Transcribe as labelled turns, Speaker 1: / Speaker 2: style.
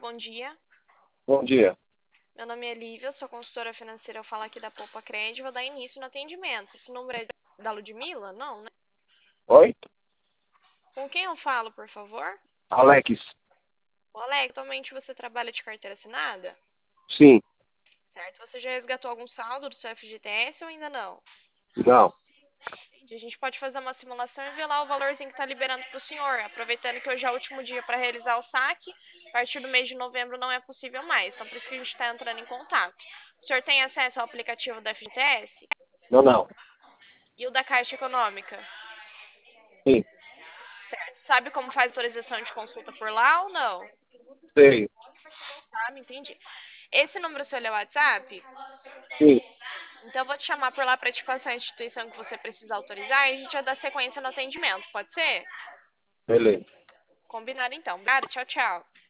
Speaker 1: bom dia.
Speaker 2: Bom dia.
Speaker 1: Meu nome é Lívia, sou consultora financeira, eu falo aqui da Poupa Crédito, vou dar início no atendimento. Esse número é da Ludmila? Não, né?
Speaker 2: Oi?
Speaker 1: Com quem eu falo, por favor?
Speaker 2: Alex.
Speaker 1: Ô, Alex, atualmente você trabalha de carteira assinada?
Speaker 2: Sim.
Speaker 1: Certo? Você já resgatou algum saldo do seu FGTS ou ainda não?
Speaker 2: Não.
Speaker 1: A gente pode fazer uma simulação e ver lá o valorzinho que está liberando para o senhor, aproveitando que hoje é o último dia para realizar o saque. A partir do mês de novembro não é possível mais, então por isso que a gente está entrando em contato. O senhor tem acesso ao aplicativo da FGTS?
Speaker 2: Não, não.
Speaker 1: E o da Caixa Econômica?
Speaker 2: Sim.
Speaker 1: Certo. Sabe como faz autorização de consulta por lá ou não?
Speaker 2: Sei.
Speaker 1: Sabe, entendi. Esse número seu é o WhatsApp?
Speaker 2: Sim.
Speaker 1: Então eu vou te chamar por lá para te passar a instituição que você precisa autorizar e a gente vai dar sequência no atendimento, pode ser?
Speaker 2: Beleza.
Speaker 1: Combinado então. Obrigada, tchau, tchau.